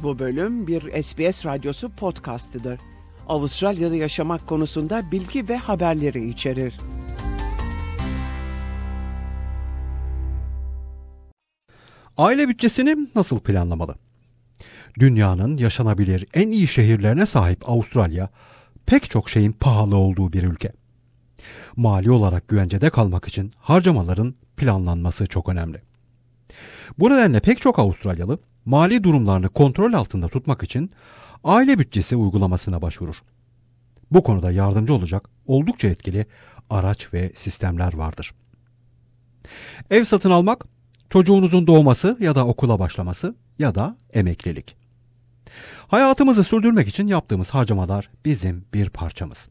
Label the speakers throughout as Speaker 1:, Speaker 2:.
Speaker 1: Bu bölüm bir SBS Radyosu podcastidir. Avustralya'da yaşamak konusunda bilgi ve haberleri içerir.
Speaker 2: Aile bütçesini nasıl planlamalı? Dünyanın yaşanabilir en iyi şehirlerine sahip Avustralya, pek çok şeyin pahalı olduğu bir ülke. Mali olarak güvencede kalmak için harcamaların planlanması çok önemli. Bu nedenle pek çok Avustralyalı mali durumlarını kontrol altında tutmak için aile bütçesi uygulamasına başvurur. Bu konuda yardımcı olacak oldukça etkili araç ve sistemler vardır. Ev satın almak, çocuğunuzun doğması ya da okula başlaması ya da emeklilik. Hayatımızı sürdürmek için yaptığımız harcamalar bizim bir parçamız.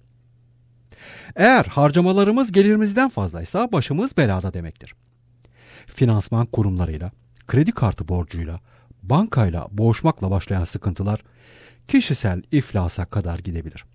Speaker 2: Eğer harcamalarımız gelirimizden fazlaysa başımız belada demektir. Finansman kurumlarıyla, kredi kartı borcuyla, bankayla boğuşmakla başlayan sıkıntılar kişisel iflasa kadar gidebilir.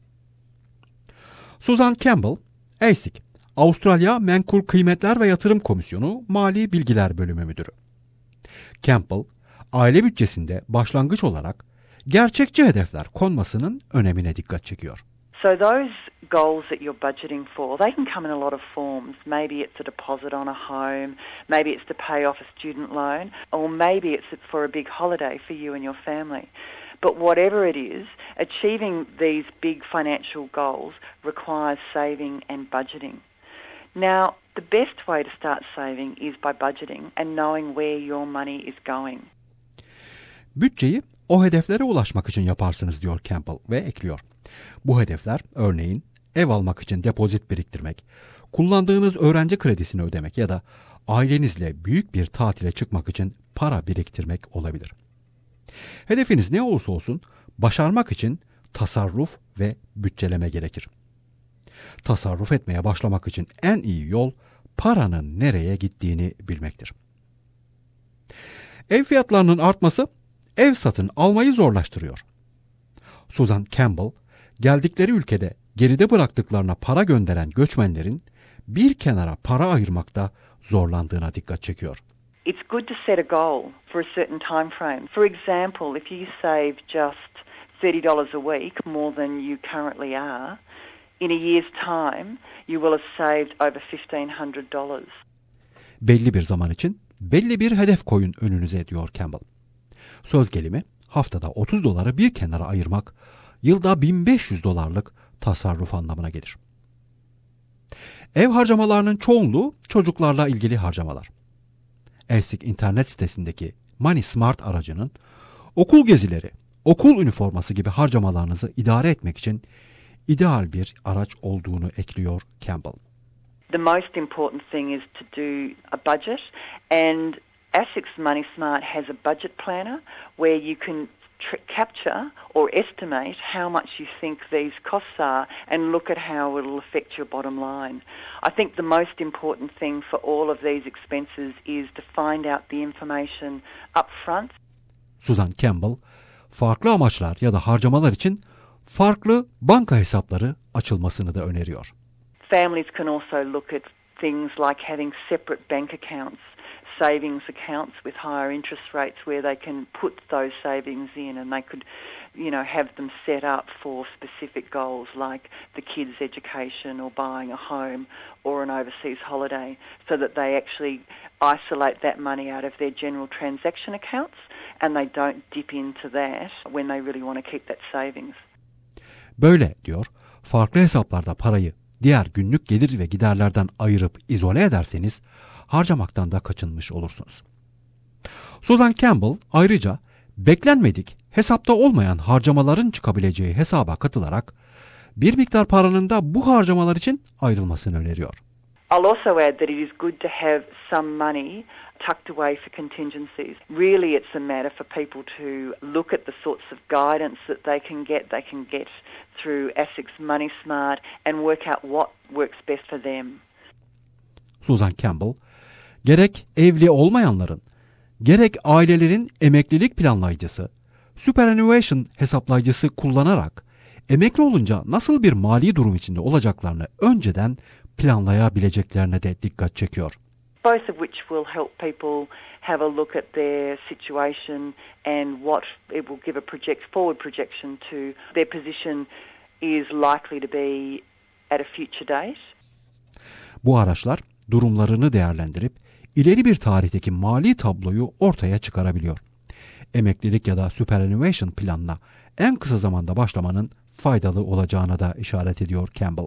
Speaker 2: Susan Campbell, ASIC, Avustralya Menkul Kıymetler ve Yatırım Komisyonu Mali Bilgiler Bölümü Müdürü. Campbell, aile bütçesinde başlangıç olarak gerçekçi hedefler konmasının önemine dikkat çekiyor.
Speaker 3: So those goals that you're budgeting for, they can come in a lot of forms. Maybe it's a deposit on a home, maybe it's to pay off a student loan, or maybe it's for a big holiday for you and your family. But whatever it is, achieving these big financial goals requires saving and budgeting. Now, the best way to start saving is by budgeting and knowing where your money is going.
Speaker 2: Bütçeyi o hedeflere ulaşmak için yaparsınız diyor Campbell ve ekliyor. Bu hedefler örneğin ev almak için depozit biriktirmek, kullandığınız öğrenci kredisini ödemek ya da ailenizle büyük bir tatile çıkmak için para biriktirmek olabilir. Hedefiniz ne olursa olsun başarmak için tasarruf ve bütçeleme gerekir. Tasarruf etmeye başlamak için en iyi yol paranın nereye gittiğini bilmektir. Ev fiyatlarının artması ev satın almayı zorlaştırıyor. Susan Campbell, geldikleri ülkede geride bıraktıklarına para gönderen göçmenlerin bir kenara para ayırmakta zorlandığına dikkat çekiyor.
Speaker 3: It's good to set a goal for a certain time frame. For example, if you save just $30 a week more than you currently are, in a year's time you will have saved over $1,500.
Speaker 2: Belli bir zaman için belli bir hedef koyun önünüze diyor Campbell. Söz gelimi haftada $30 bir kenara ayırmak yılda $1,500'lık tasarruf anlamına gelir. Ev harcamalarının çoğunluğu çocuklarla ilgili harcamalar. ASIC internet sitesindeki Money Smart aracının okul gezileri, okul üniforması gibi harcamalarınızı idare etmek için ideal bir araç olduğunu ekliyor Campbell.
Speaker 3: The most important thing is to do a budget, and ASIC's Money Smart has a budget planner where you can capture or estimate how much you think these costs are and look at how it will affect your bottom line. I think the most important thing for all of these expenses is to find out the information up front.
Speaker 2: Susan Campbell, farklı amaçlar ya da harcamalar için farklı banka hesapları açılmasını da öneriyor.
Speaker 3: Families can also look at things like having separate bank accounts, savings accounts with higher interest rates where they can put those savings in, and they could, have them set up for specific goals like the kids' education or buying a home or an overseas holiday, so that they actually isolate that money out of their general transaction accounts and they don't dip into that when they really want to keep that savings.
Speaker 2: Böyle diyor, farklı hesaplarda parayı diğer günlük gelir ve giderlerden ayırıp izole ederseniz harcamaktan da kaçınmış olursunuz. Susan Campbell ayrıca beklenmedik, hesapta olmayan harcamaların çıkabileceği hesaba katılarak bir miktar paranın da bu harcamalar için ayrılmasını öneriyor.
Speaker 3: I'll also add that it is good to have some money tucked away for contingencies. Really, it's a matter for people to look at the sorts of guidance that they can get. They can get through ASIC's Money Smart and work out what works best for them.
Speaker 2: Susan Campbell, gerek evli olmayanların, gerek ailelerin emeklilik planlayıcısı, superannuation hesaplayıcısı kullanarak emekli olunca nasıl bir mali durum içinde olacaklarını önceden planlayabileceklerine de dikkat çekiyor.
Speaker 3: both of which will help people have a look at their situation and what it will give a forward projection to their position is likely to be at a future date.
Speaker 2: Bu araçlar durumlarını değerlendirip ileri bir tarihteki mali tabloyu ortaya çıkarabiliyor. Emeklilik ya da superannuation planına en kısa zamanda başlamanın faydalı olacağına da işaret ediyor Campbell.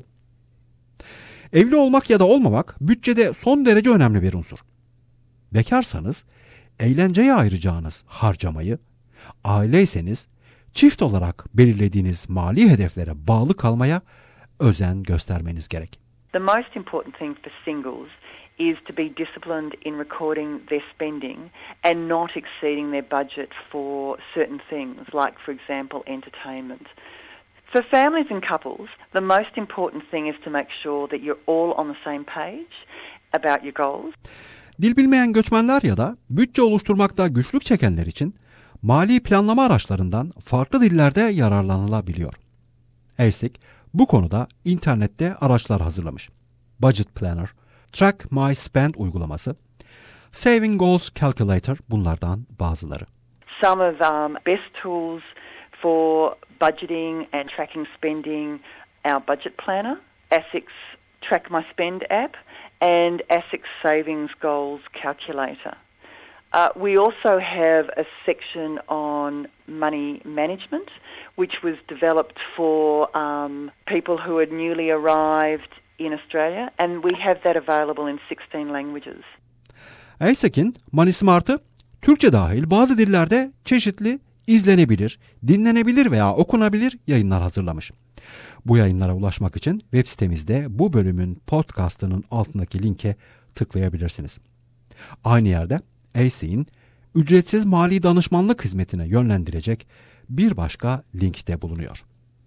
Speaker 2: Evli olmak ya da olmamak bütçede son derece önemli bir unsur. Bekarsanız eğlenceye ayıracağınız harcamayı, aileyseniz çift olarak belirlediğiniz mali hedeflere bağlı kalmaya özen göstermeniz gerek.
Speaker 3: The most important thing for singles is to be disciplined in recording their spending and not exceeding their budget for certain things, like, for example, entertainment. For families and couples, the most important thing is to make sure that you're all on the same page about your goals.
Speaker 2: Dil bilmeyen göçmenler ya da bütçe oluşturmakta güçlük çekenler için mali planlama araçlarından farklı dillerde yararlanılabiliyor. ASIC bu konuda internette araçlar hazırlamış. Budget Planner, Track My Spend uygulaması, Saving Goals Calculator bunlardan bazıları.
Speaker 3: Some of best tools for budgeting and tracking spending, our Budget Planner, ASIC's Track My Spend app, and ASIC's Savings Goals Calculator. We also have a section on money management, which was developed for people who had newly arrived in Australia, and we have that available in 16 languages.
Speaker 2: ASIC'in Money Smart'ı Türkçe dahil bazı dillerde çeşitli izlenebilir, dinlenebilir veya okunabilir yayınlar hazırlamış. Bu yayınlara ulaşmak için web sitemizde bu bölümün podcast'ının altındaki linke tıklayabilirsiniz. Aynı yerde ASIC'in ücretsiz mali danışmanlık hizmetine yönlendirecek bir başka link de bulunuyor.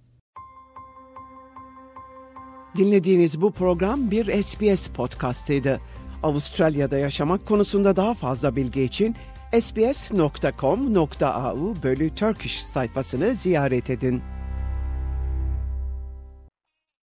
Speaker 1: Dinlediğiniz bu program bir SBS podcast'ıydı. Avustralya'da yaşamak konusunda daha fazla bilgi için sbs.com.au/Turkish sayfasını ziyaret edin.